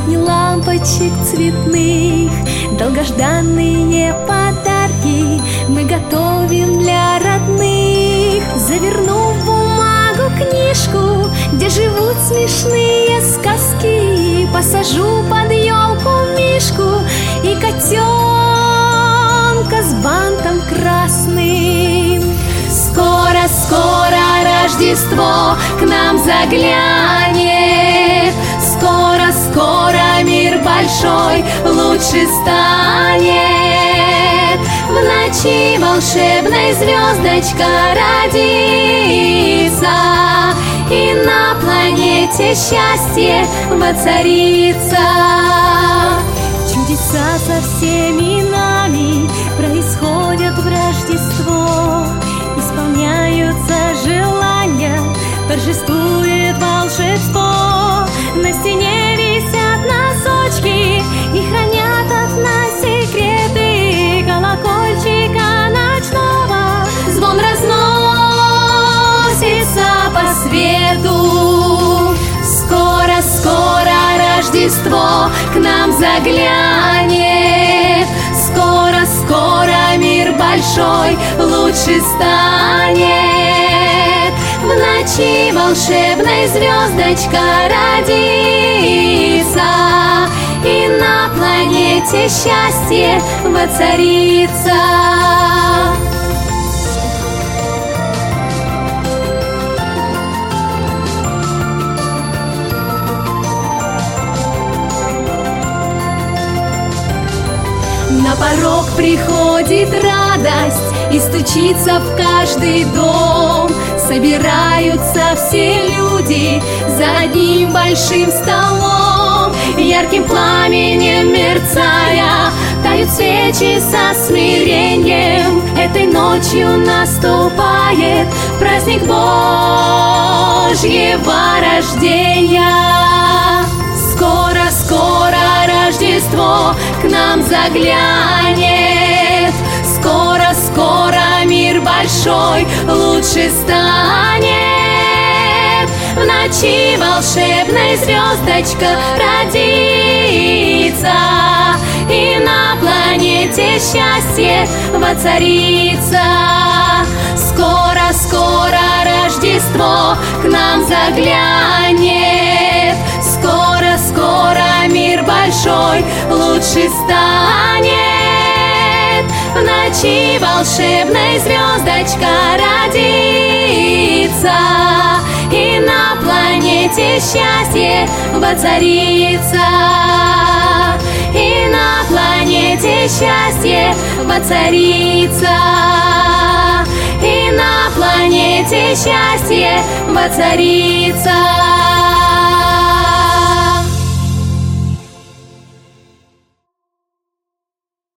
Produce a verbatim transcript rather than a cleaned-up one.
Сотни лампочек цветных, долгожданные подарки мы готовим для родных. Завернув в бумагу книжку, где живут смешные сказки, посажу под елку мишку и котенка с бантом красным. Скоро, скоро Рождество к нам заглянет, скоро, скоро мир большой лучше станет. В ночи волшебной звездочка родится, и на планете счастье воцарится. Чудеса со всеми нами происходят в Рождество, исполняются желания, торжествует волшебство. На стене висят носочки и хранят от нас секреты колокольчика ночного. Звон разносится по свету. Скоро, скоро Рождество к нам заглянет, скоро, скоро мир большой лучше станет. В ночи волшебной звездочка родится, и на планете счастье воцарится. На порог приходит радость и стучится в каждый дом. Собираются все люди за одним большим столом. Ярким пламенем мерцая тают свечи со смирением. Этой ночью наступает праздник Божьего рождения. Скоро, скоро Рождество к нам заглянет, скоро, скоро мир большой лучше станет. В ночи волшебной звездочка родится, и на планете счастье воцарится. Скоро, скоро Рождество к нам заглянет, скоро, скоро мир большой лучше станет. В ночи волшебной звездочка родится, и на планете счастье воцарится. И на планете счастье воцарится. И на планете счастье воцарится.